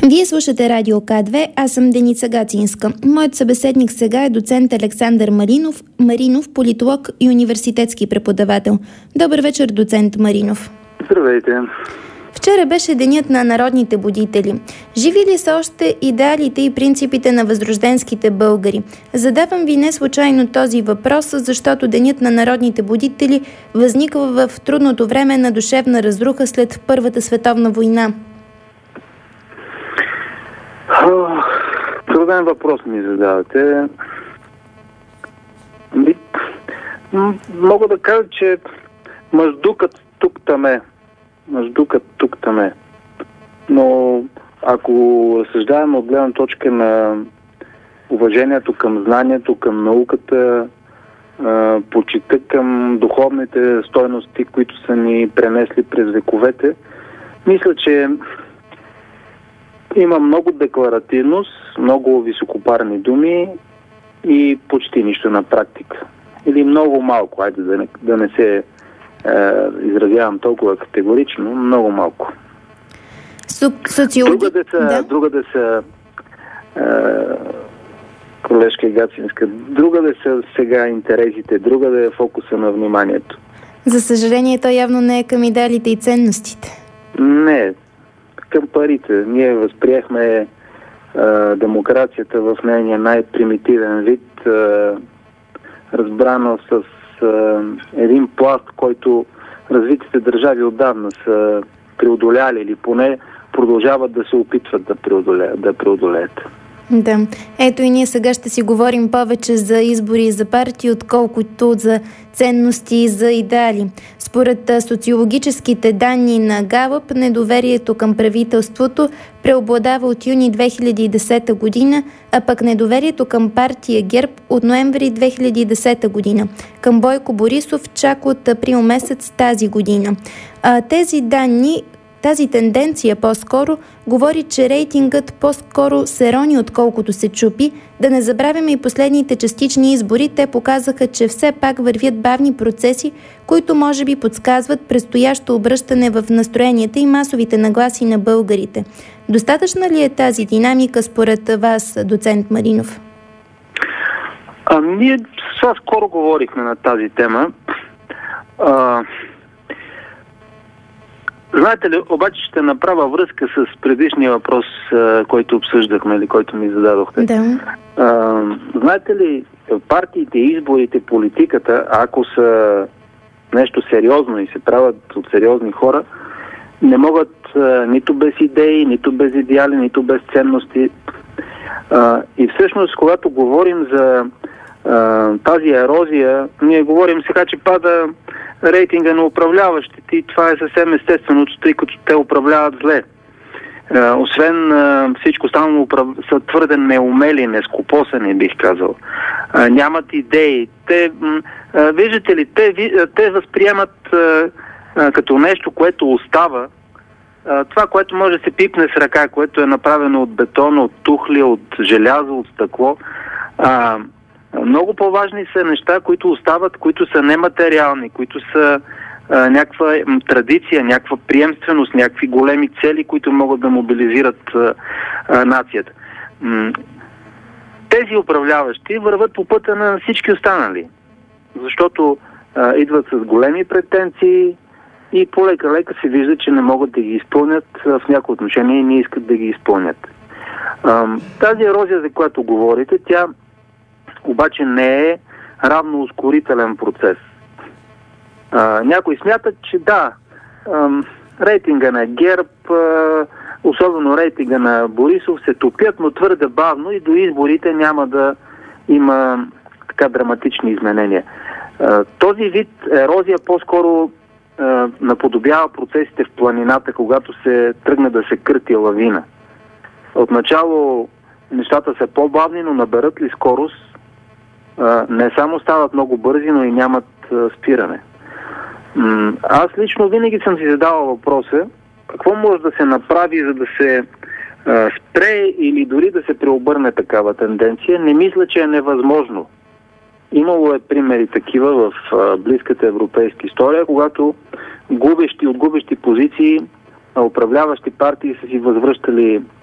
Вие слушате Радио К2, аз съм Деница Гацинска. Моят събеседник сега е доцент Александър Маринов, политолог и университетски преподавател. Добър вечер, доцент Маринов. Здравейте. Вчера беше Денят на народните будители. Живи ли са още идеалите и принципите на възрожденските българи? Задавам ви не случайно този въпрос, защото Денят на народните будители възниква в трудното време на душевна разруха след Първата световна война. Труден въпрос ми задавате. Мога да кажа, че мъждукът тук-таме. Но ако разсъждаваме от гледна точка на уважението към знанието, към науката, почита към духовните стойности, които са ни пренесли през вековете, мисля, че има много декларативност, много високопарни думи и почти нищо на практика. Или много малко, айде да не се изразявам толкова категорично, много малко. Другаде са колежка Гацинска, другаде са сега интересите, другаде е фокуса на вниманието. За съжаление, то явно не е към идеалите и ценностите. Не, към парите. Ние възприехме демокрацията в нейния най-примитивен вид, разбрано с един пласт, който развитите държави отдавна са преодоляли или поне продължават да се опитват да преодолеят. Да. Ето и ние сега ще си говорим повече за избори и за партии, отколкото за ценности и за идеали. Според социологическите данни на Галъп, недоверието към правителството преобладава от юни 2010 година, а пък недоверието към партия ГЕРБ от ноември 2010 година. Към Бойко Борисов чак от април месец тази година. Тези данни, тази тенденция по-скоро говори, че рейтингът по-скоро се рони, отколкото се чупи. Да не забравяме и последните частични избори. Те показаха, че все пак вървят бавни процеси, които може би подсказват предстоящо обръщане в настроенията и масовите нагласи на българите. Достатъчна ли е тази динамика според вас, доцент Маринов? Ние сега скоро говорихме на тази тема. Знаете ли, обаче ще направя връзка с предишния въпрос, който обсъждахме или който ми зададохте. Да. Знаете ли, партиите, изборите, политиката, ако са нещо сериозно и се правят от сериозни хора, не могат нито без идеи, нито без идеали, нито без ценности. И всъщност, когато говорим за тази ерозия, ние говорим сега, че пада рейтинга на управляващите и това е съвсем естественото, тъй като те управляват зле. Освен всичко останало са твърде неумели, нескопосани, бих казал. Нямат идеи. Виждате ли, те възприемат като нещо, което остава, това, което може да се пипне с ръка, което е направено от бетон, от тухли, от желязо, от стъкло. Много по-важни са неща, които остават, които са нематериални, които са някаква традиция, някаква приемственост, някакви големи цели, които могат да мобилизират нацията. Тези управляващи върват по пътя на всички останали, защото идват с големи претенции и полека-лека се вижда, че не могат да ги изпълнят в някои отношения и не искат да ги изпълнят. Тази ерозия, за която говорите, тя обаче не е равно ускорителен процес. Някои смятат, че да, рейтинга на ГЕРБ, особено рейтинга на Борисов се топят, но твърде бавно и до изборите няма да има така драматични изменения. Този вид ерозия по-скоро наподобява процесите в планината, когато се тръгне да се кърти лавина. Отначало нещата са по-бавни, но наберат ли скорост, не само стават много бързи, но и нямат спиране. Аз лично винаги съм си задавал въпроса, какво може да се направи, за да се спре или дори да се преобърне такава тенденция. Не мисля, че е невъзможно. Имало е примери такива в близката европейска история, когато губещи позиции, управляващи партии са си възвръщали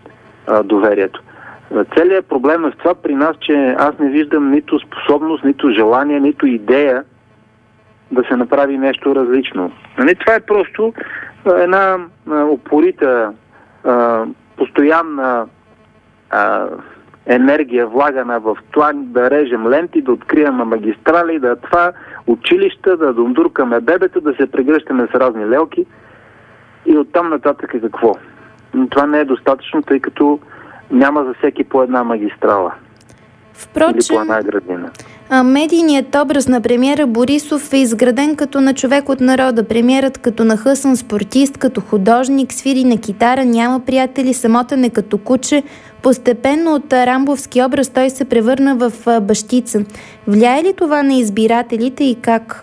доверието. Целият проблем е в това при нас, че аз не виждам нито способност, нито желание, нито идея да се направи нещо различно. Това е просто една упорита, постоянна енергия влагана в това да режем ленти, да открием магистрали, да това училища, да дундуркаме бебета, да се прегръщаме с разни лелки и оттам нататък какво. Но това не е достатъчно, тъй като няма за всеки по една магистрала. Впрочем, или по една градина. Медийният образ на премиера Борисов е изграден като на човек от народа. Премиерът като нахъсан спортист, като художник, свири на китара, няма приятели, самотен е като куче. Постепенно от рамбовски образ той се превърна в бащица. Влияе ли това на избирателите и как?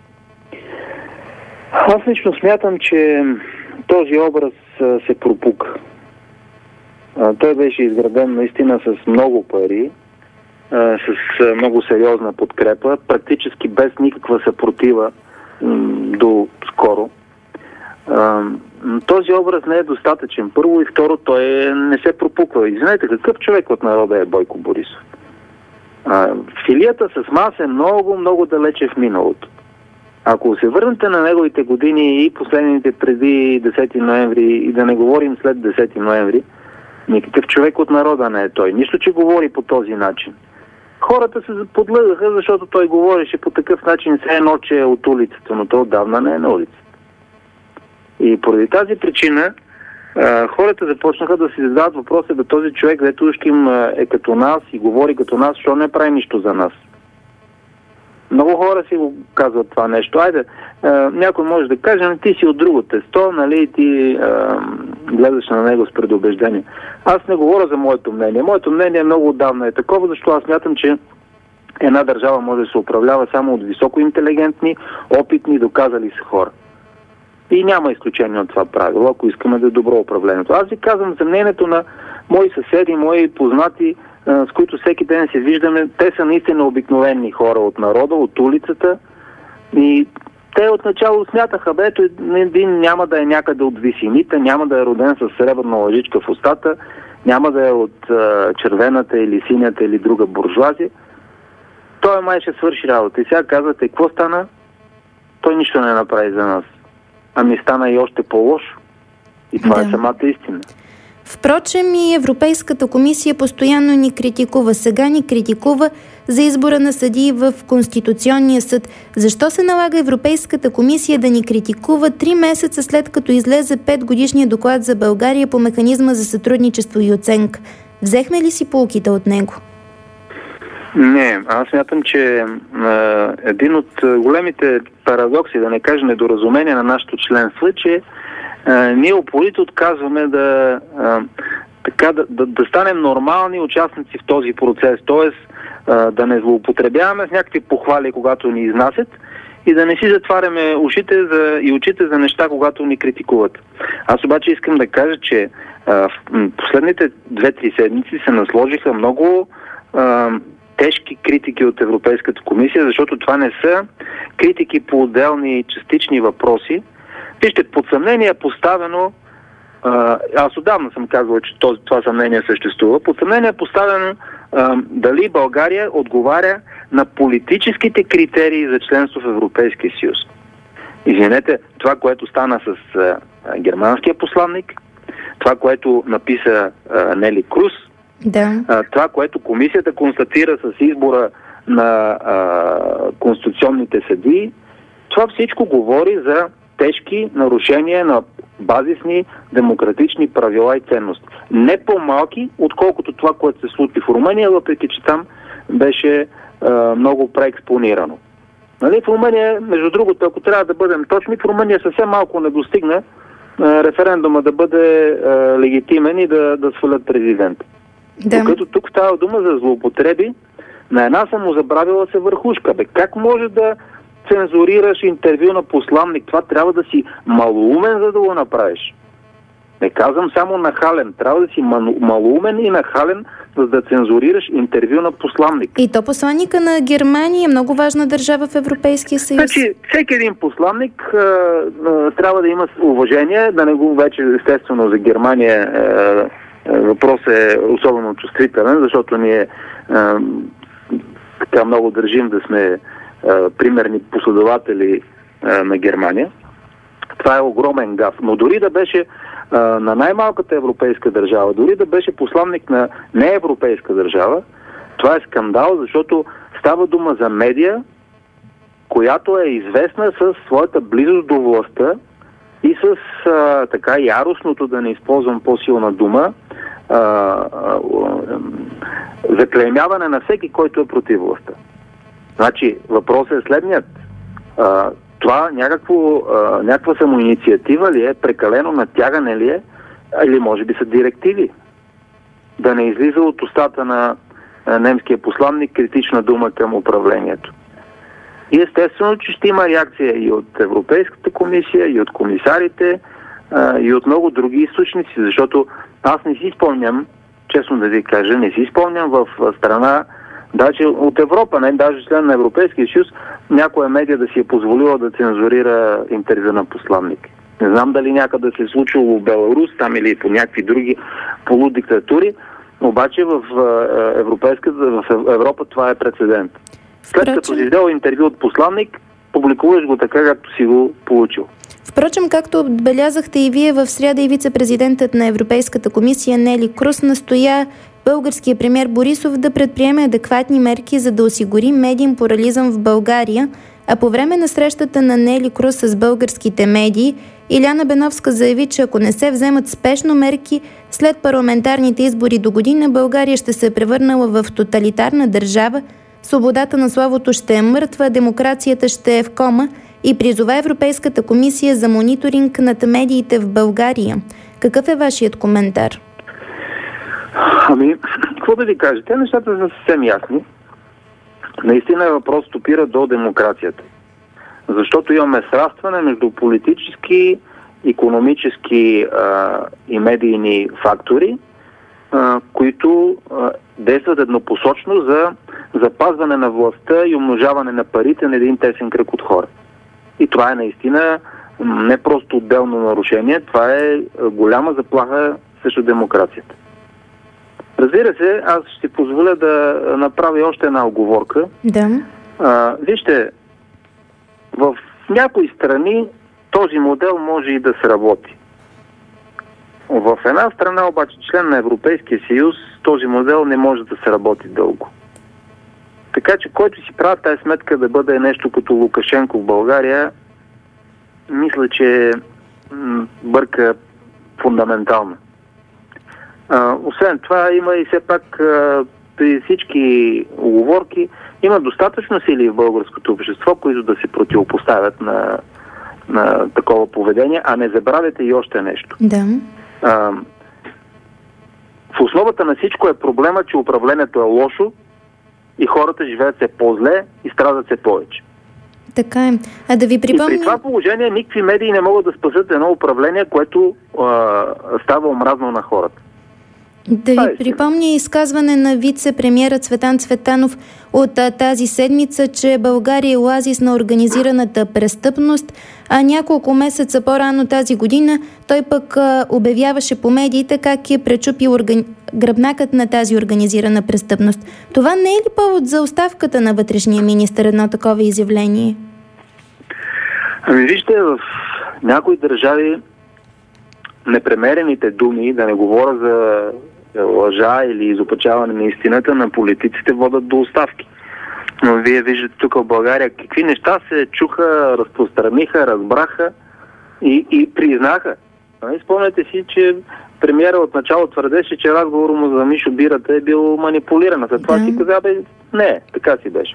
Аз лично смятам, че този образ се пропука. Той беше изграден наистина с много пари, с много сериозна подкрепа, практически без никаква съпротива до скоро. Този образ не е достатъчен. Първо и второ, той не се пропуква. Извинете, какъв човек от народа е Бойко Борисов? Филията с мас е много, много далече в миналото. Ако се върнете на неговите години и последните преди 10 ноември и да не говорим след 10 ноември, никакъв човек от народа не е той. Нищо, че говори по този начин. Хората се подлъгаха, защото той говореше по такъв начин, все едно, че е от улицата, но той отдавна не е на улицата. И поради тази причина хората започнаха да си задават въпроса да този човек, дето ушким е като нас и говори като нас, защо не прави нищо за нас. Много хора си го казват това нещо. Айде, някой може да каже, ти си от друго тесто, нали, ти гледаш на него с предубеждение. Аз не говоря за моето мнение. Моето мнение много отдавна е такова, защото аз смятам, че една държава може да се управлява само от високоинтелигентни, опитни, доказали се хора. И няма изключение от това правило, ако искаме да е добро управлението. Аз ви казвам за мнението на мои съседи, мои познати, с които всеки ден се виждаме. Те са наистина обикновени хора от народа, от улицата. И те отначало смятаха, ето един няма да е някъде от висините, няма да е роден с сребърна лъжичка в устата, няма да е от червената или синята или друга буржуазия. Той май ще свърши работа. И сега казвате, какво стана? Той нищо не направи за нас. Ами стана и още по-лошо. И това е самата истина. Впрочем и Европейската комисия постоянно ни критикува. Сега ни критикува за избора на съдии в Конституционния съд. Защо се налага Европейската комисия да ни критикува 3 месеца след като излезе 5-годишния доклад за България по механизма за сътрудничество и оценка? Взехме ли си поуките от него? Не, аз смятам, че един от големите парадокси, да не кажа недоразумение на нашето членство е, че ние упорито отказваме да станем нормални участници в този процес, т.е. да не злоупотребяваме с някакви похвали, когато ни изнасят и да не си затваряме ушите и очите за неща, когато ни критикуват. Аз обаче искам да кажа, че в последните 2-3 седмици се насложиха много тежки критики от Европейската комисия, защото това не са критики по отделни частични въпроси. Вижте, под съмнение е поставено, аз отдавна съм казвал, че това съмнение съществува, под съмнение е поставено дали България отговаря на политическите критерии за членство в Европейския съюз. Извинете, това, което стана с германския посланник, това, което написа Нели Круз, това, което комисията констатира с избора на конституционните съдии, това всичко говори за тежки нарушения на базисни демократични правила и ценности. Не по-малки, отколкото това, което се случи в Румъния, въпреки че там беше много преекспонирано. Нали? В Румъния, между другото, ако трябва да бъдем точни, в Румъния съвсем малко не достигна референдума да бъде легитимен и да свалят президента. Докато тук става дума за злоупотреби на една самозабравила се върхушка. Как може да цензурираш интервю на посланник? Това трябва да си малоумен, за да го направиш. Не казвам само нахален. Трябва да си малоумен и нахален, за да цензурираш интервю на посланник. И то посланника на Германия е много важна държава в Европейския съюз. Значи, всеки един посланник трябва да има уважение, да не го вече естествено за Германия въпросът е особено чувствителен, защото ние така много държим да сме примерни последователи на Германия. Това е огромен гаф. Но дори да беше на най-малката европейска държава, дори да беше посланник на неевропейска държава, това е скандал, защото става дума за медия, която е известна със своята близост до властта и с така яростното, да не използвам по-силна дума, заклеймяване на всеки, който е против властта. Значи, въпросът е следният. Това някаква самоинициатива ли е, прекалено натягане ли е, или може би са директиви? Да не излиза от устата на немския посланник критична дума към управлението. И естествено, че ще има реакция и от Европейската комисия, и от комисарите, и от много други източници, защото аз не си спомням, честно да ви кажа, не си спомням в страна, даже от Европа, не даже член на Европейския съюз, някоя медия да си е позволила да цензурира интервю на посланник. Не знам дали някъде се е случило в Беларус, там или по някакви други полудиктатури, обаче в Европа това е прецедент. След като си взел интервю от посланник, публикуваш го така, както си го получил. Впрочем, както отбелязахте и вие, в сряда и вице-президентът на Европейската комисия Нели Круз настоя българския премиер Борисов да предприеме адекватни мерки, за да осигури медиен плурализъм в България, а по време на срещата на Нели Круз с българските медии, Иляна Беновска заяви, че ако не се вземат спешно мерки, след парламентарните избори до година България ще се е превърнала в тоталитарна държава, свободата на словото ще е мъртва, демокрацията ще е в кома и призова Европейската комисия за мониторинг над медиите в България. Какъв е вашият коментар? Какво да ви кажа? Те нещата са съвсем ясни. Наистина въпрос опира до демокрацията. Защото имаме срастване между политически, икономически и медийни фактори, които действат еднопосочно за запазване на властта и умножаване на парите на един тесен кръг от хора. И това е наистина не просто отделно нарушение, това е голяма заплаха срещу демокрацията. Разбира се, аз ще позволя да направя още една оговорка. Да. Вижте, в някои страни този модел може и да сработи. В една страна, обаче, член на Европейския съюз, този модел не може да се работи дълго. Така че, който си прави тази сметка да бъде нещо като Лукашенко в България, мисля, че бърка фундаментално. Освен това, има и все пак при всички уговорки, има достатъчно сили в българското общество, които да се противопоставят на такова поведение, а не забравяйте и още нещо. Да. В основата на всичко е проблема, че управлението е лошо и хората живеят все по-зле и страдат все повече. Така е. А да ви припомня... И при това положение никакви медии не могат да спасат едно управление, което става омразно на хората. Да ви припомня изказване на вице-премиера Цветан Цветанов от тази седмица, че България е оазис на организираната престъпност, а няколко месеца по-рано тази година той пък обявяваше по медиите как е пречупил гръбнакът на тази организирана престъпност. Това не е ли повод за оставката на вътрешния министър, едно такова изявление? Вижте, в някои държави непремерените думи, да не говоря за лъжа или изопачаване на истината, на политиците водят до оставки. Но вие виждате тук в България какви неща се чуха, разпространиха, разбраха и признаха. Спомняте си, че премиера отначало твърдеше, че разговор му за Мишо Бирата е бил манипулиран. След това си каза, не, така си беше.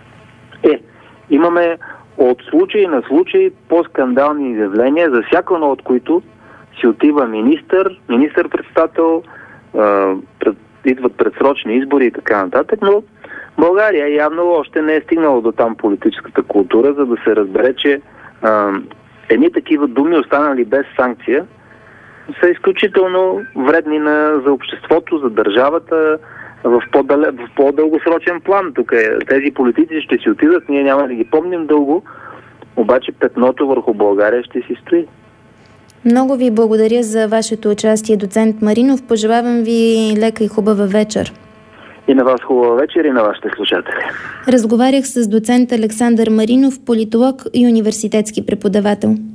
Имаме от случай на случай по-скандални изявления, за всяко едно от които си отива министър-председател, идват предсрочни избори и така нататък, но България явно още не е стигнала до там политическата култура, за да се разбере, че едни такива думи, останали без санкция, са изключително вредни за обществото, за държавата, в по-дългосрочен план. Тук тези политици ще си отидат, ние няма да ги помним дълго, обаче петното върху България ще си стои. Много ви благодаря за вашето участие, доцент Маринов. Пожелавам ви лека и хубава вечер. И на вас хубава вечер, и на вашите слушатели. Разговарях с доцент Александър Маринов, политолог и университетски преподавател.